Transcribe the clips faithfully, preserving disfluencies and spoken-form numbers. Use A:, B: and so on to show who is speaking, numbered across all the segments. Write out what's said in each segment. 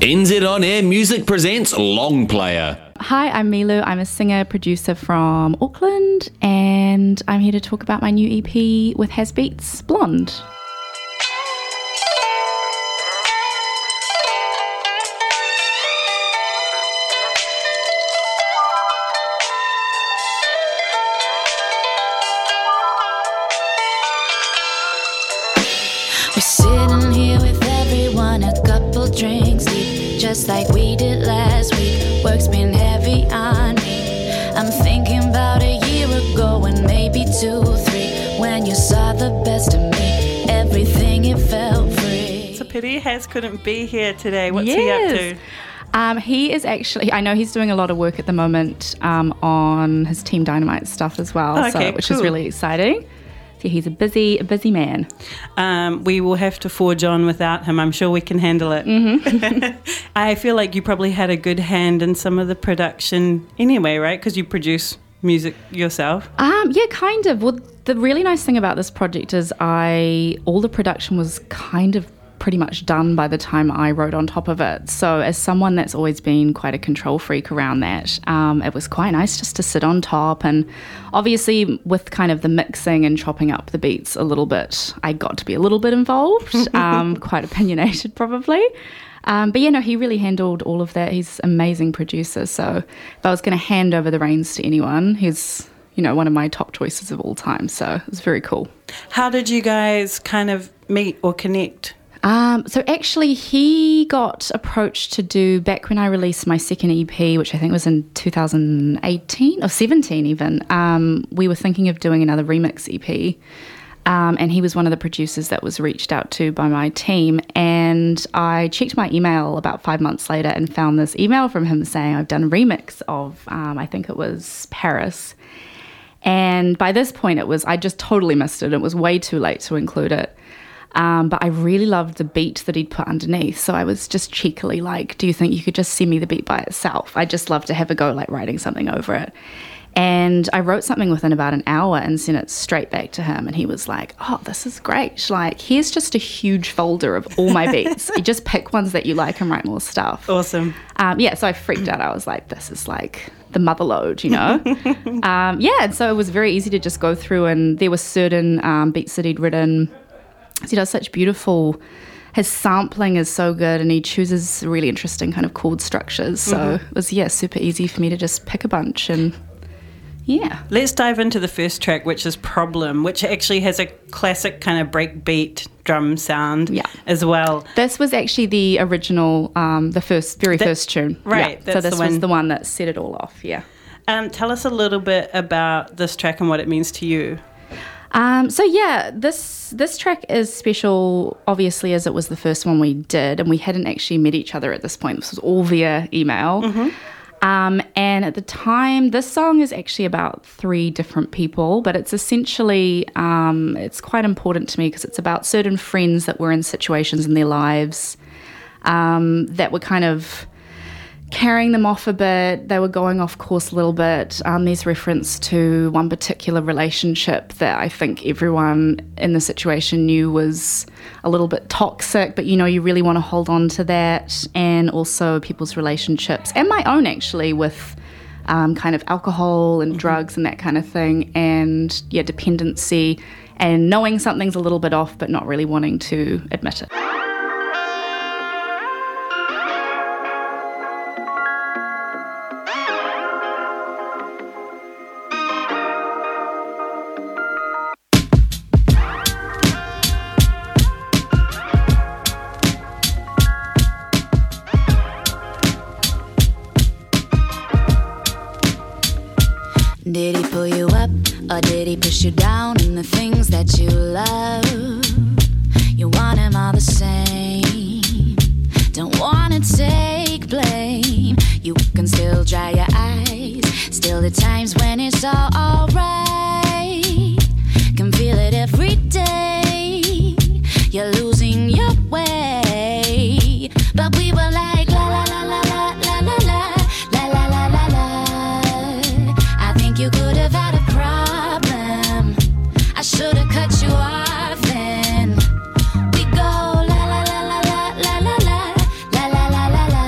A: N Z On Air Music presents Long Player.
B: Hi, I'm Milu. I'm a singer-producer from Auckland, and I'm here to talk about my new E P with Hasbeats, Blonde.
C: We're sitting here with everyone, a couple drinks deep, just like we did last week. Work's been heavy on me. I'm thinking about a year ago and maybe two, three, when you saw the best of me. Everything, it felt free.
D: It's a pity Has couldn't be here today. What's
B: Yes.
D: he up to?
B: Um, he is actually, I know he's doing a lot of work at the moment um, on his Team Dynamite stuff as well,
D: Oh,
B: so,
D: okay,
B: which
D: cool.
B: is really exciting. So he's a busy, a busy man.
D: Um, we will have to forge on without him. I'm sure we can handle it. Mm-hmm. I feel like you probably had a good hand in some of the production anyway, right? Because you produce music yourself.
B: Um, yeah, kind of. Well, the really nice thing about this project is I all the production was kind of pretty much done by the time I wrote on top of it. So as someone that's always been quite a control freak around that, um, it was quite nice just to sit on top. And obviously with kind of the mixing and chopping up the beats a little bit, I got to be a little bit involved, um, quite opinionated probably. Um, but yeah, no, he really handled all of that. He's an amazing producer. So if I was going to hand over the reins to anyone, he's, you know, one of my top choices of all time. So it was very cool.
D: How did you guys kind of meet or connect?
B: Um, so actually he got approached to do, back when I released my second E P, which I think was in two thousand eighteen or seventeen even, um, we were thinking of doing another remix E P. Um, and he was one of the producers that was reached out to by my team. And I checked my email about five months later and found this email from him saying, I've done a remix of, um, I think it was Paris. And by this point it was, I just totally missed it. It was way too late to include it. Um, but I really loved the beat that he'd put underneath. So I was just cheekily like, do you think you could just send me the beat by itself? I just love to have a go like writing something over it. And I wrote something within about an hour and sent it straight back to him. And he was like, oh, this is great. Like, here's just a huge folder of all my beats. You just pick ones that you like and write more stuff.
D: Awesome.
B: Um, yeah, so I freaked out. I was like, this is like the mother load, you know? um, yeah, and so it was very easy to just go through, and there were certain um, beats that he'd written. He does such beautiful, his sampling is so good, and he chooses really interesting kind of chord structures. So mm-hmm. it was, yeah, super easy for me to just pick a bunch and, yeah.
D: Let's dive into the first track, which is Problem, which actually has a classic kind of breakbeat drum sound
B: yeah.
D: as well.
B: This was actually the original, um, the first, very
D: that,
B: first tune.
D: Right.
B: Yeah. So this the was the one that set it all off, yeah.
D: Um, tell us a little bit about this track and what it means to you.
B: Um, so yeah, this this track is special, obviously, as it was the first one we did, and we hadn't actually met each other at this point. This was all via email. Mm-hmm. Um, and at the time, this song is actually about three different people, but it's essentially, um, it's quite important to me because it's about certain friends that were in situations in their lives um, that were kind of carrying them off a bit. They were going off course a little bit. Um, there's reference to one particular relationship that I think everyone in the situation knew was a little bit toxic, but you know, you really want to hold on to that. And also people's relationships, and my own actually, with um, kind of alcohol and mm-hmm. drugs and that kind of thing. And yeah, dependency and knowing something's a little bit off, but not really wanting to admit it.
C: Did he pull you up, or did he push you down in the things that you love? You want him all the same, don't wanna take blame. You can still dry your eyes, still the times when it's all alright. Can feel it every day, you're losing your way. But we were like la la la la la la la la la la la la la. I think you could have had a problem, I should have cut you off then. We go la la la la la la la la la la la la la.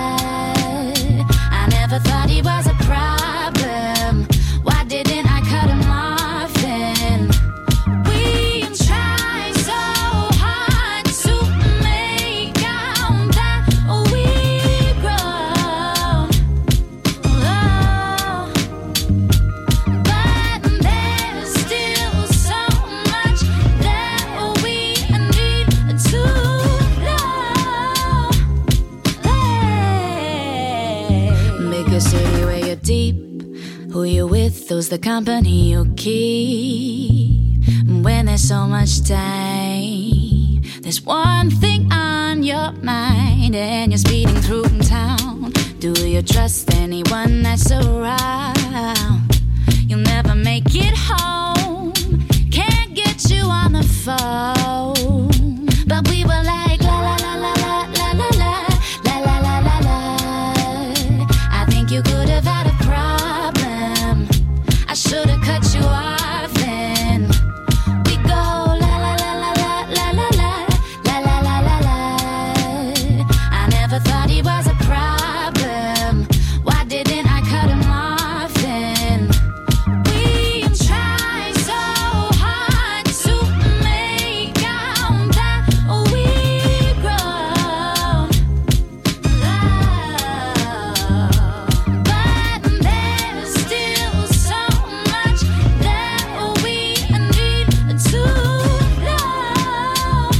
C: the city where you're deep. Who you with, who's the company you keep. When there's so much time, there's one thing on your mind, and you're speeding through town. Do you trust anyone that's around? You'll never make it home. Can't get you on the phone. But we were like la la la la la la la la la la la la la. I think you could have had a problem. I should have cut you off then. We go la la la la la la la la la la la la la. I never thought he was a problem. Why didn't I cut him off then? We try so hard to make out that we grow, but there's still so much that we need to know.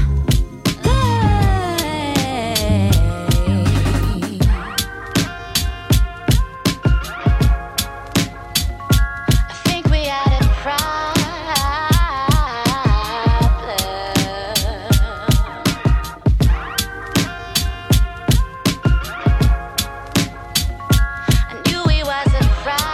C: I think we had a problem. I knew he was a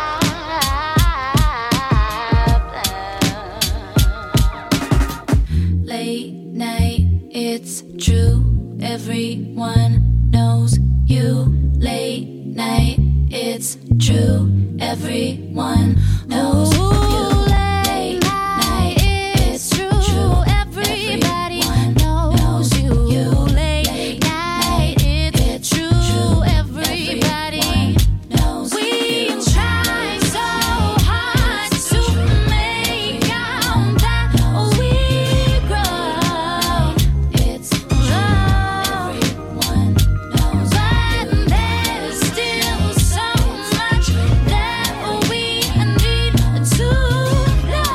C: problem. Late night, it's true. Everyone knows you. Late night, it's true. Everyone knows you. Late night, it's true. Everybody knows you. Late night, it's true. Everybody knows you. We try so hard to make out that we grow. It's true. Everyone knows, but there's still so much that we need to know.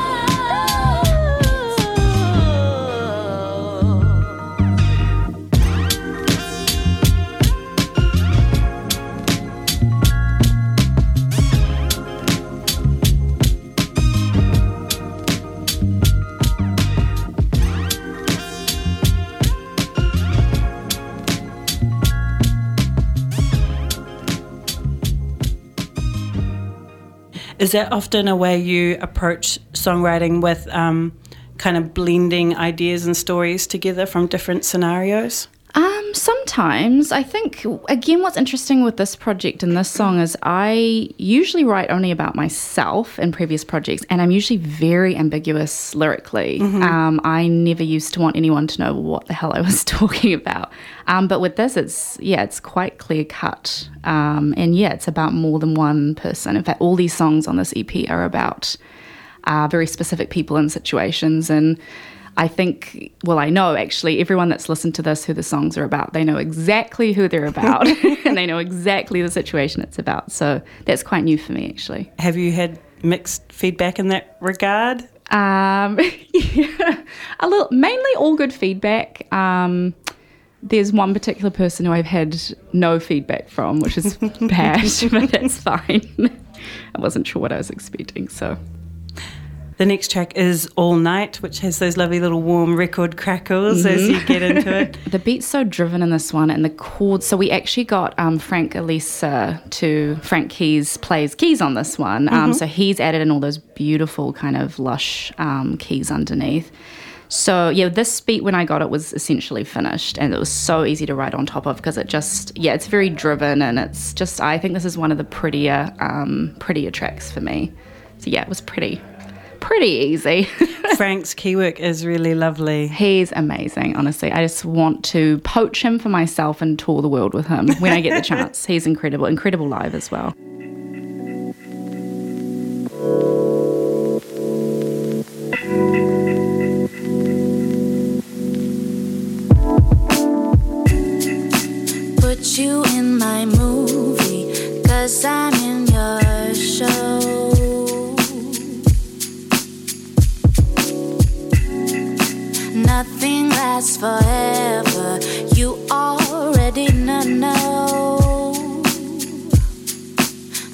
D: Is that often a way you approach songwriting, with um, kind of blending ideas and stories together from different scenarios?
B: Um, sometimes. I think, again, what's interesting with this project and this song is I usually write only about myself in previous projects, and I'm usually very ambiguous lyrically. Um, I never used to want anyone to know what the hell I was talking about. Um, but with this, it's, yeah, it's quite clear cut. Um, and yeah, it's about more than one person. In fact, all these songs on this E P are about uh, very specific people and situations. And I think, well, I know actually everyone that's listened to this who the songs are about, they know exactly who they're about and they know exactly the situation it's about. So that's quite new for me, actually.
D: Have you had mixed feedback in that regard?
B: Um, yeah, a little, mainly all good feedback. Um, there's one particular person who I've had no feedback from, which is bad, but that's fine. I wasn't sure what I was expecting, so...
D: The next track is All Night, which has those lovely little warm record crackles as you get into it.
B: The beat's so driven in this one, and the chords. So we actually got um, Frank Elisa to Frank Keys plays keys on this one. Um, so he's added in all those beautiful kind of lush um, keys underneath. So yeah, this beat when I got it was essentially finished, and it was so easy to write on top of because it just yeah, it's very driven, and it's just I think this is one of the prettier um, prettier tracks for me. So yeah, it was pretty. Pretty easy.
D: Frank's keywork is really lovely.
B: He's amazing, honestly. I just want to poach him for myself and tour the world with him when I get the chance. He's incredible, incredible live as well.
C: Put you in my movie, 'cause I'm in your show. Nothing lasts forever, you already know.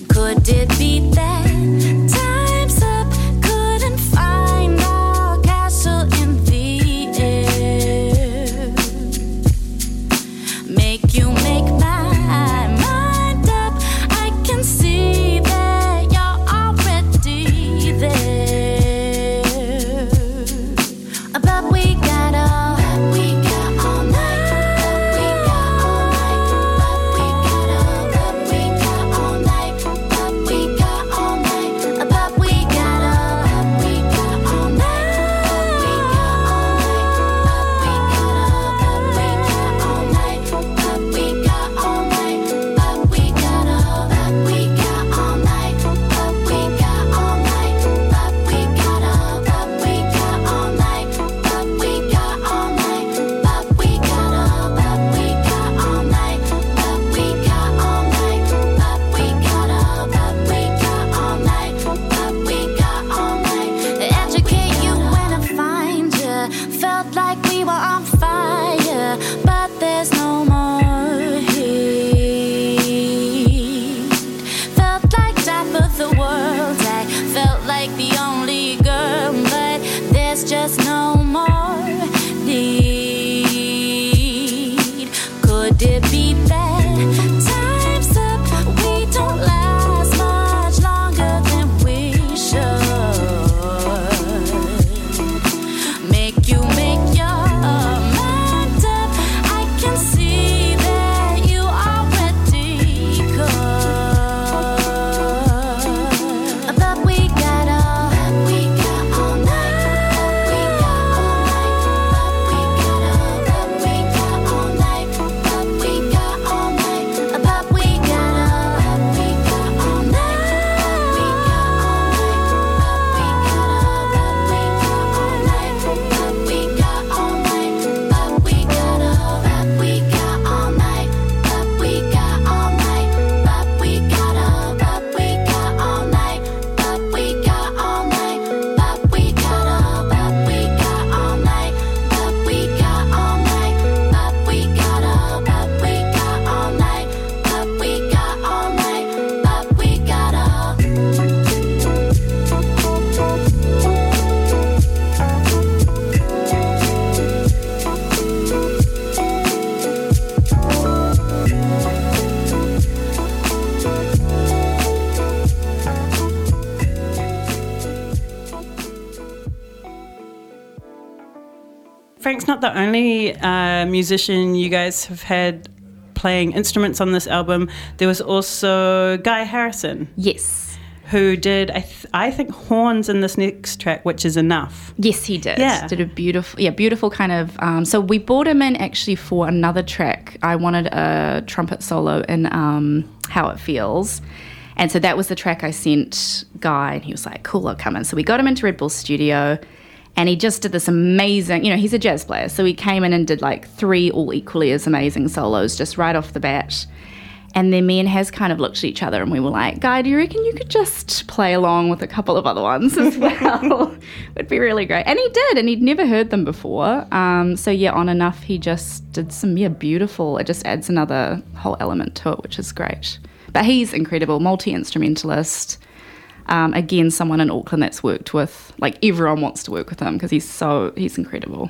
D: Frank's not the only uh, musician you guys have had playing instruments on this album. There was also Guy Harrison.
B: Yes.
D: Who did, I, th- I think, horns in this next track, which is Enough.
B: Yes, he did.
D: Yeah.
B: Did a beautiful, yeah, beautiful kind of, um, so we brought him in actually for another track. I wanted a trumpet solo in um, How It Feels. And so that was the track I sent Guy, and he was like, cool, I'll come in. So we got him into Red Bull Studio, and he just did this amazing, you know, he's a jazz player. So he came in and did like three all equally as amazing solos just right off the bat. And then me and Haz kind of looked at each other and we were like, Guy, do you reckon you could just play along with a couple of other ones as well? It'd be really great. And he did, and he'd never heard them before. Um, so yeah, on Enough, he just did some, yeah, beautiful. It just adds another whole element to it, which is great. But he's incredible, multi-instrumentalist. Um, again, someone in Auckland that's worked with, like everyone wants to work with him because he's so, he's incredible.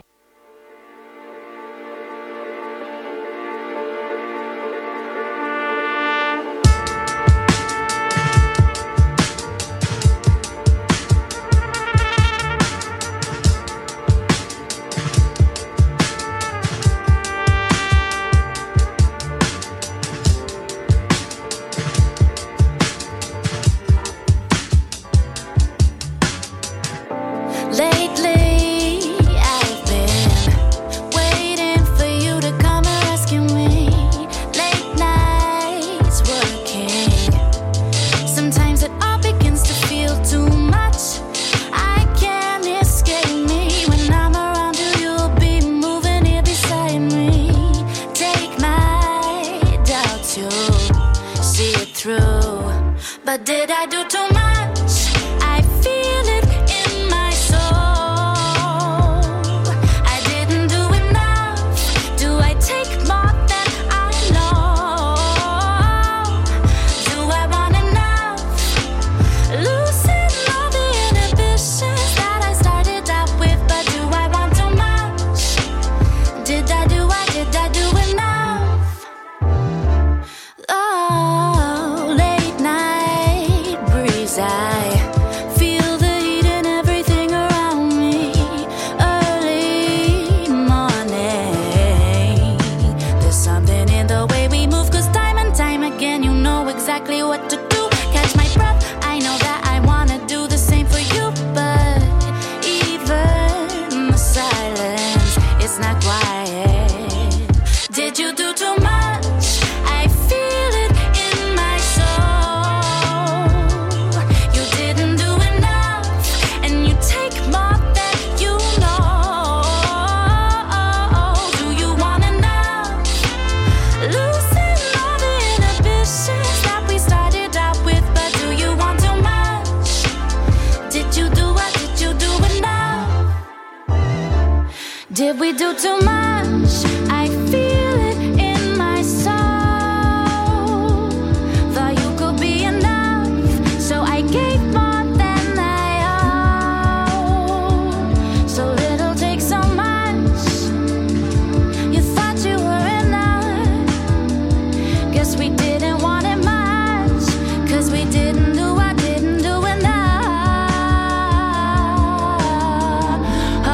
C: But did I do too much? I feel it in my soul. I didn't do enough. Do I take more than I know? Do I want enough? Losing all the inhibitions that I started out with. But do I want too much? Did I do, I did I do enough? Oh, late night breeze, I feel the heat and everything around me. Early morning, there's something in the way we move, 'cause time and time again you know exactly what to do. Catch my breath, I know that I wanna do the same for you, but even the silence, it's not quiet. Did you do too much? I feel it in my soul. You didn't do enough, and you take more than you know. Do you want enough? Losing all the inhibitions that we started out with, but do you want too much? Did you do what? Did you do enough? Did we do too much? I feel it in my soul. Thought you could be enough, so I gave more than I owed. So little takes so much. You thought you were enough. Guess we didn't want it much, 'cause we didn't do, I didn't do enough. Oh,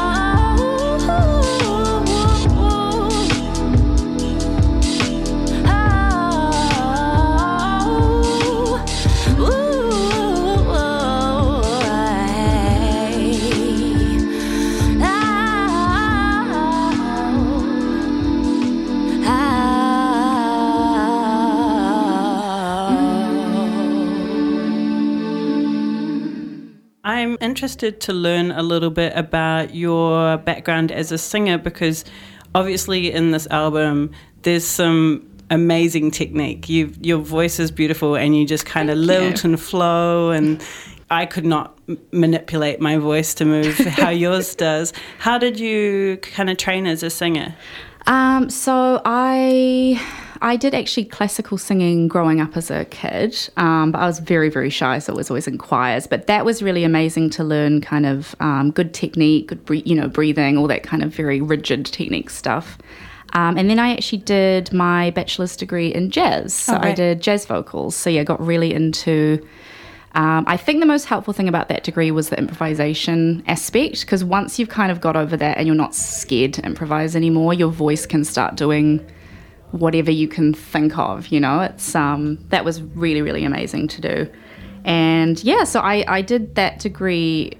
D: I'm interested to learn a little bit about your background as a singer, because obviously in this album there's some amazing technique. You, your voice is beautiful and you just kind of lilt and flow, and I could not m- manipulate my voice to move how yours does. How did you kind of train as a singer?
B: Um, so I I did actually classical singing growing up as a kid, um, but I was very, very shy, so it was always in choirs. But that was really amazing to learn kind of um, good technique, good bre- you know, breathing, all that kind of very rigid technique stuff. Um, and then I actually did my bachelor's degree in jazz, so
D: Oh,
B: I
D: right.
B: did jazz vocals. So yeah, got really into Um, I think the most helpful thing about that degree was the improvisation aspect, because once you've kind of got over that and you're not scared to improvise anymore, your voice can start doing whatever you can think of, you know. It's um, that was really, really amazing to do. And yeah, so I, I did that degree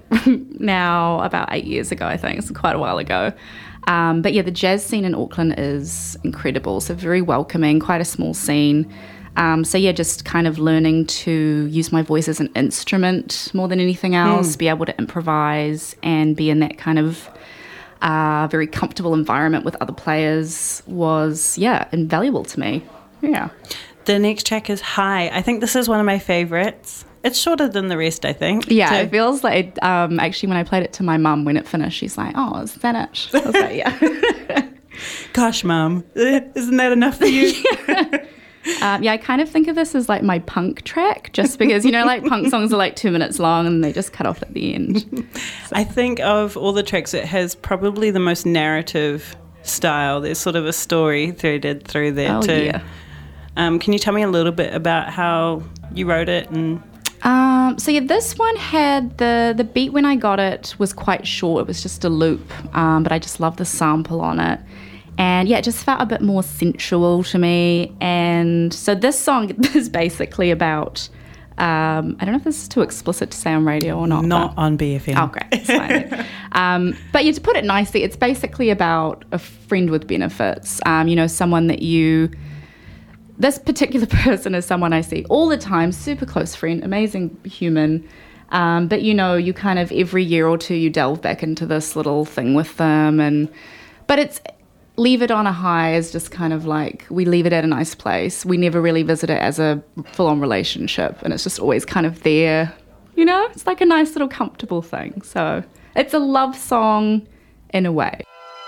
B: now about eight years ago, I think. It's quite a while ago. Um, but yeah, the jazz scene in Auckland is incredible. So very welcoming, quite a small scene. Um, so yeah, just kind of learning to use my voice as an instrument more than anything else, mm. be able to improvise and be in that kind of uh, very comfortable environment with other players was, yeah, invaluable to me. Yeah.
D: The next track is High. I think this is one of my favourites. It's shorter than the rest, I think.
B: Yeah,
D: so.
B: It feels like, um, actually, when I played it to my mum, when it finished, she's like, oh, is that it? I was like, yeah.
D: Gosh, Mum, isn't that enough for you?
B: yeah. Um, yeah, I kind of think of this as like my punk track, just because, you know, like punk songs are like two minutes long and they just cut off at the end. So.
D: I think of all the tracks, it has probably the most narrative style. There's sort of a story threaded through there
B: oh,
D: too.
B: Yeah.
D: Um, can you tell me a little bit about how you wrote it? And
B: um, so yeah, this one had the the beat when I got it was quite short. It was just a loop, um, but I just loved the sample on it. And yeah, it just felt a bit more sensual to me. And so this song is basically about, um, I don't know if this is too explicit to say on radio or not.
D: Not
B: but,
D: on B F M.
B: Oh, great. It's fine. um, but yeah, to put it nicely, it's basically about a friend with benefits. Um, you know, someone that you, this particular person is someone I see all the time, super close friend, amazing human. Um, but you know, you kind of every year or two, you delve back into this little thing with them. And, but it's, leave it on a high is just kind of like we leave it at a nice place. We never really visit it as a full-on relationship, and it's just always kind of there, you know? It's like a nice little comfortable thing. So it's a love song in a way.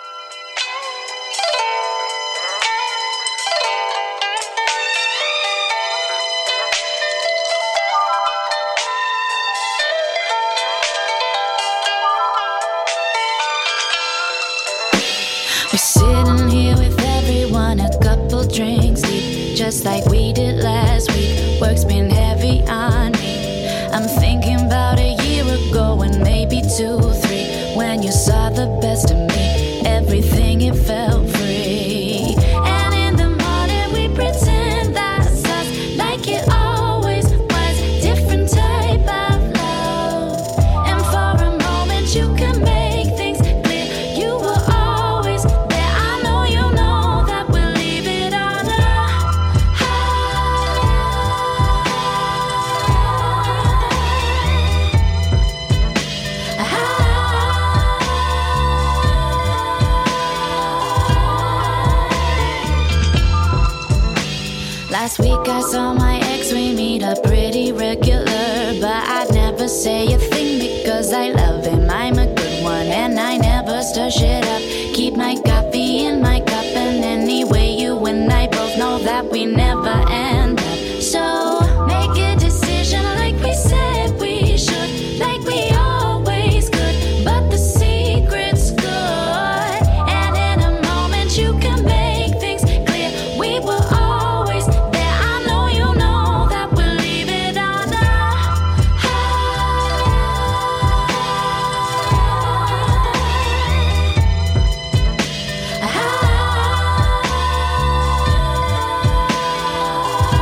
C: We're sitting here with everyone, a couple drinks deep, just like we did last week. Work's been heavy on me. I'm thinking about a year ago and maybe two, three, when you saw the best of me. Everything, it felt free. And in the morning we pretend that's us, like it always was. Different type of love. And for a moment you can make things clear. You were always there. I know you know that we'll leave it on a Last week I saw my ex, we meet up pretty regular, but I'd never say a thing because I love him, I'm a good one, and I never stir shit up. Keep my coffee in my cup, and anyway you and I both know that we never end up. So make a decision like we said we should, like we always could, but the secret's good. And in a moment you can make things clear. We were always there. I know you know that we'll leave it on a high.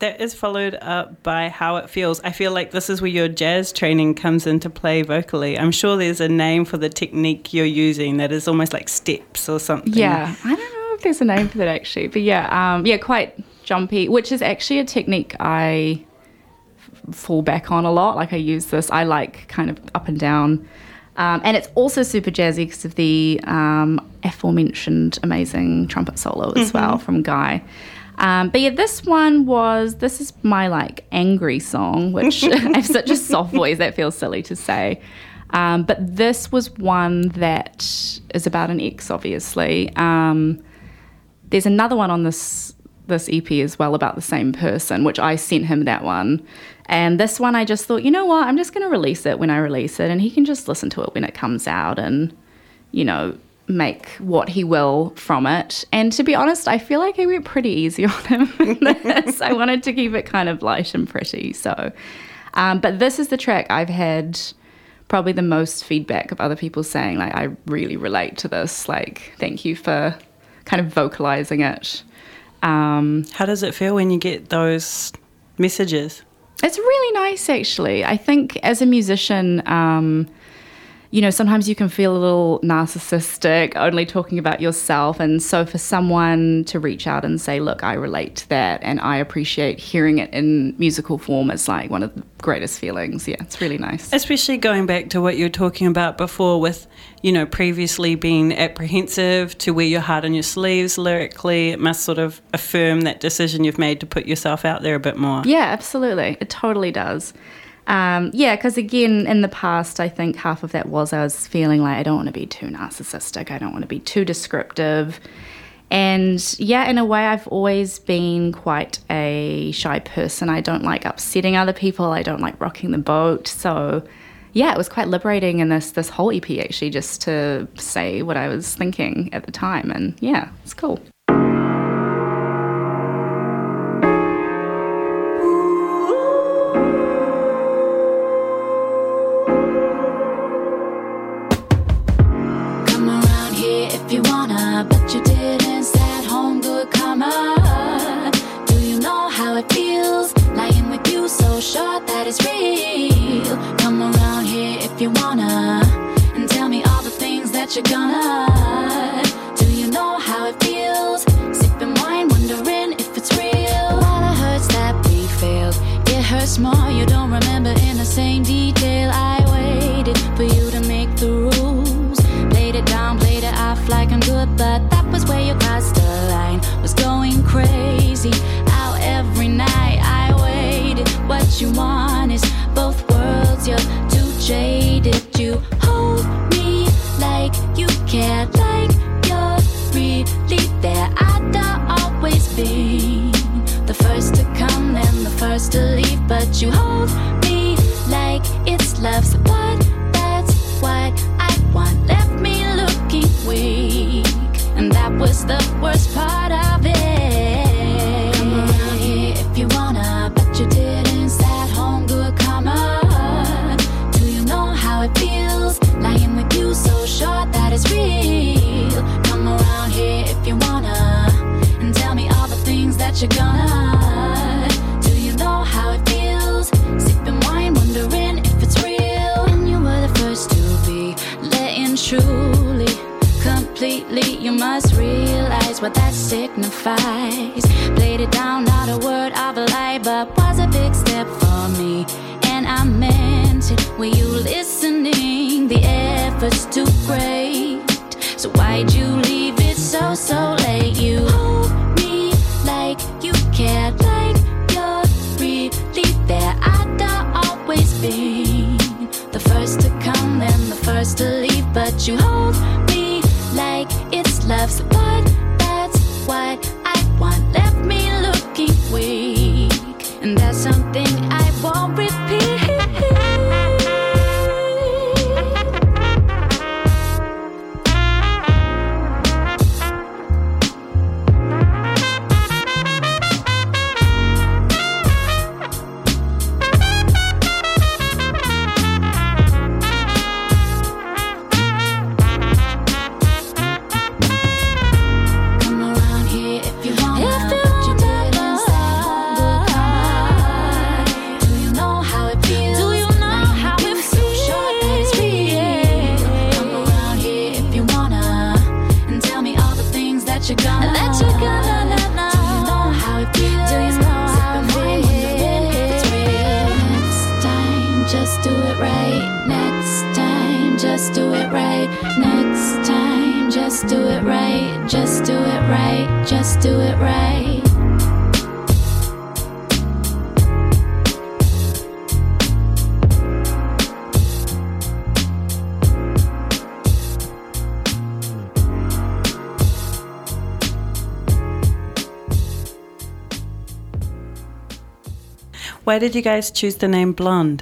D: that is followed up by How It Feels. I feel like this is where your jazz training comes into play vocally. I'm sure there's a name for the technique you're using that is almost like steps or something.
B: Yeah, I don't know if there's a name for that actually, but yeah, um, yeah, quite jumpy, which is actually a technique I f- fall back on a lot. Like I use this, I like kind of up and down. Um, and it's also super jazzy because of the um, aforementioned amazing trumpet solo as mm-hmm. well from Guy. Um, but yeah, this one was, this is my like angry song, which I have such a soft voice, that feels silly to say. Um, but this was one that is about an ex, obviously. Um, there's another one on this this E P as well about the same person, which I sent him that one. And this one I just thought, you know what, I'm just going to release it when I release it, and he can just listen to it when it comes out and, you know, make what he will from it. And to be honest, I feel like I went pretty easy on him in this. I wanted to keep it kind of light and pretty. So, um, but this is the track I've had probably the most feedback of other people saying, like, I really relate to this. Like, thank you for kind of vocalizing it. Um,
D: How does it feel when you get those messages?
B: It's really nice, actually. I think as a musician, um, you know, sometimes you can feel a little narcissistic, only talking about yourself. And so for someone to reach out and say, look, I relate to that and I appreciate hearing it in musical form, is like one of the greatest feelings. Yeah, it's really nice.
D: Especially going back to what you were talking about before with, you know, previously being apprehensive to wear your heart on your sleeves lyrically. It must sort of affirm that decision you've made to put yourself out there a bit more.
B: Yeah, absolutely. It totally does. Um, yeah, because again, in the past, I think half of that was I was feeling like I don't want to be too narcissistic. I don't want to be too descriptive. And yeah, in a way, I've always been quite a shy person. I don't like upsetting other people. I don't like rocking the boat. So yeah, it was quite liberating in this this whole E P actually, just to say what I was thinking at the time. And yeah, it's cool.
C: If you wanna, but you didn't, sat home, good karma. Do you know how it feels, lying with you so sure that it's real? Come around here if you wanna, and tell me all the things that you're gonna. Do you know how it feels, sipping wine, wondering if it's real? While it hurts that we failed, it hurts more, you don't remember in the same detail. I waited for you to make the rules, played it down, played it off like I'm good, but that was where you crossed the line. Was going crazy out every night. I waited, what you want is both worlds. You're too jaded. You hold me like you care, like you're really there. I'd always be the first to come, then the first to leave, but you hold me like it's love. So what? That's what I want. Left me looking weak, and that was the worst part of it. Come around here if you wanna, but you didn't, sat home, good karma. Do you know how it feels, lying with you so sure that it's real? Come around here if you wanna, and tell me all the things that you're gonna. Do you know how it feels, sipping wine, wondering if it's real? And you were the first to be letting truly, completely, you must realize what that signifies. Played it down, not a word of a lie, but was a big step for me, and I meant it. Were you listening? The effort's too great, so why'd you leave it so, so late? You hold me like you care, like you're really there. I'd always be the first to come, then the first to leave, but you hold me like it's love. So what? That's what I want. Left me looking weak, and that's something I won't repeat. just do it right. Next time, just do it right. Just do it right. Just do it right.
D: Why did you guys choose the name Blonde?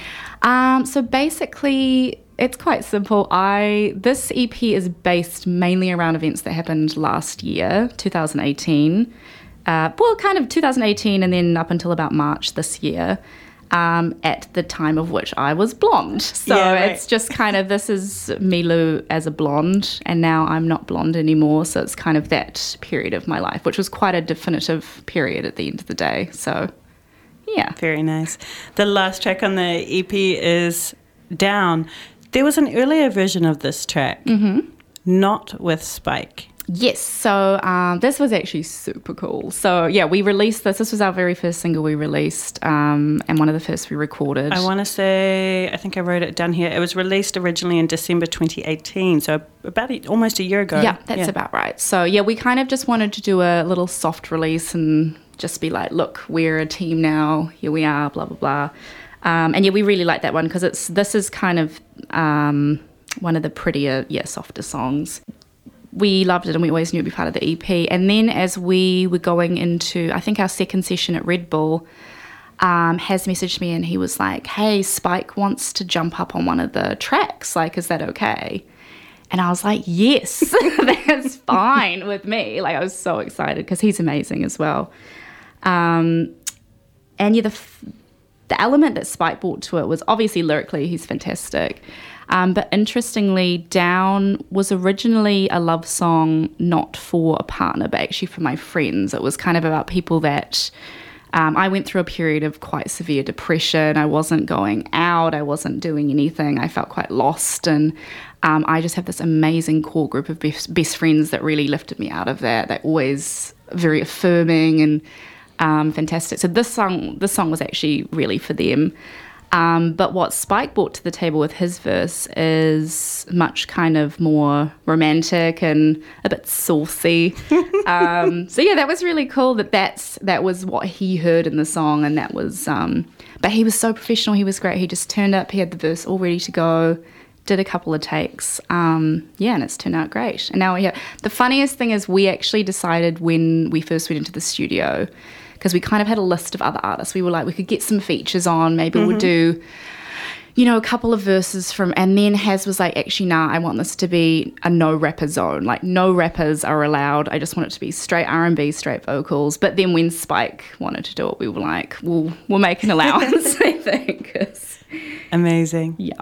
B: Um, so basically, it's quite simple. I this E P is based mainly around events that happened last year, twenty eighteen. Uh, well, kind of twenty eighteen, and then up until about March this year. Um, at the time of which I was blonde. So
D: Yeah, right.
B: it's just kind of, this is Milu as a blonde, and now I'm not blonde anymore. So it's kind of that period of my life, which was quite a definitive period at the end of the day. So, yeah.
D: Very nice. The last track on the E P is Down. There was an earlier version of this track, mm-hmm. not with Spike.
B: Yes, so um, this was actually super cool. So yeah, we released this. This was our very first single we released, um, and one of the first we recorded.
D: I want to say, I think I wrote it down here. It was released originally in December twenty eighteen, so about a, almost a year ago.
B: Yeah, that's yeah. about right. So yeah, we kind of just wanted to do a little soft release and just be like, look, we're a team now. Here we are, blah blah blah. Um, and yeah, we really like that one because it's this is kind of um, one of the prettier, yeah, softer songs. We loved it and we always knew it would be part of the E P. And then as we were going into, I think, our second session at Red Bull, um, Has messaged me and he was like, hey, Spike wants to jump up on one of the tracks. Like, is that okay? And I was like, yes, that's fine with me. Like, I was so excited because he's amazing as well. Um, and yeah, the, f- the element that Spike brought to it was obviously lyrically, he's fantastic. Um, but interestingly, Down was originally a love song not for a partner, but actually for my friends. It was kind of about people that um, I went through a period of quite severe depression. I wasn't going out. I wasn't doing anything. I felt quite lost. And um, I just have this amazing core group of best, best friends that really lifted me out of that. They're always very affirming and um, fantastic. So this song, this song was actually really for them. Um, but what Spike brought to the table with his verse is much kind of more romantic and a bit saucy. um, so yeah, that was really cool that that's, that was what he heard in the song, and that was, um, but he was so professional, he was great. He just turned up, he had the verse all ready to go, did a couple of takes, um, yeah, and it's turned out great. And now we have, the funniest thing is we actually decided when we first went into the studio, because we kind of had a list of other artists. We were like, we could get some features on. Maybe mm-hmm. we'll do, you know, a couple of verses from, and then Has was like, actually, nah, I want this to be a no rapper zone. Like, no rappers are allowed. I just want it to be straight R and B, straight vocals. But then when Spike wanted to do it, we were like, we'll, we'll make an allowance, I think.
D: Amazing.
B: Yeah.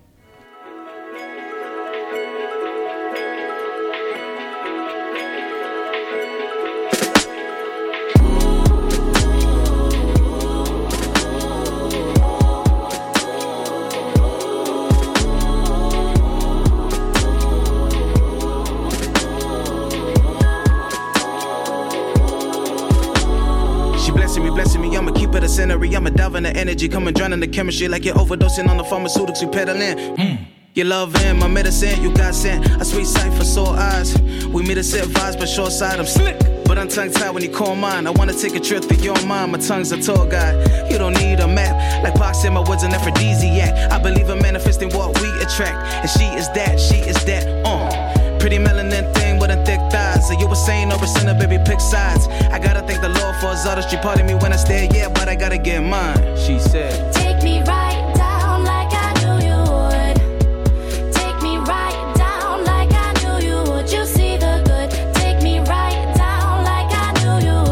E: I'm a dive in the energy, come and drown in the chemistry like you're overdosing on the pharmaceutics you peddling. Mm. Your love and my medicine, you got sent. A sweet sight for sore eyes. We meet a set vibes, but short side, I'm slick. But I'm tongue tied when you call mine. I wanna take a trip through your mind. My tongue's a tour guide. You don't need a map. Like Pac said, my words an aphrodisiac. I believe in manifesting what we attract. And she is that, she is that, uh. Pretty melanin thing with a thick thighs. So you were saying over center, baby, pick sides. I gotta thank the Lord for his artistry. Pardon me when I stare, yeah, but I gotta get mine. She said,
C: take me right down like I knew you would. Take me right down like I knew you would. You see the good. Take me right down like I knew you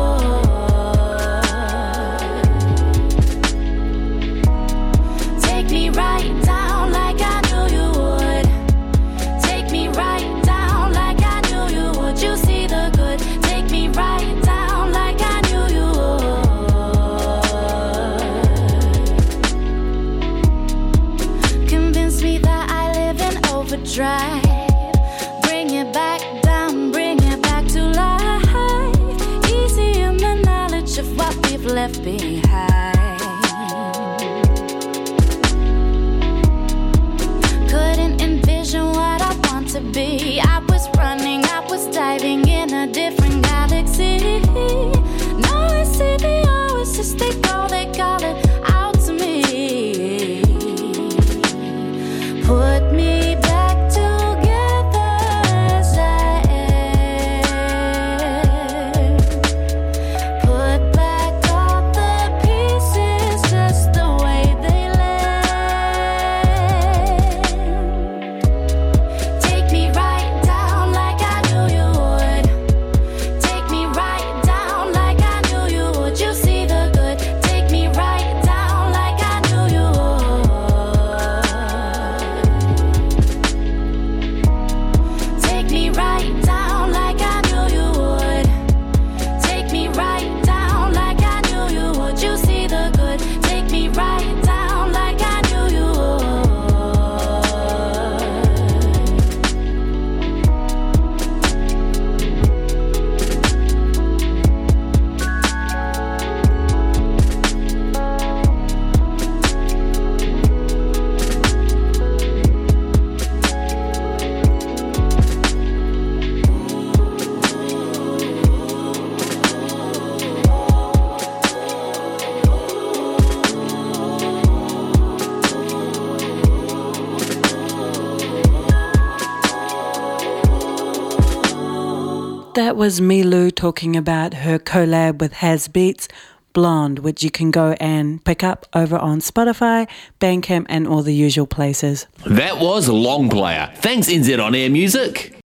C: would. Take me right down like I knew you would. Take me right down like I knew you would. You see the good. Take me right down like I knew you would. Convince me that I live in overdrive. Bring it back down, bring it back to life. Easy in the knowledge of what we've left behind. Couldn't endure
D: That was Milu talking about her collab with Has Beats, Blonde, which you can go and pick up over on Spotify, Bandcamp and all the usual places.
A: That was Long Player. Thanks N Z On Air Music.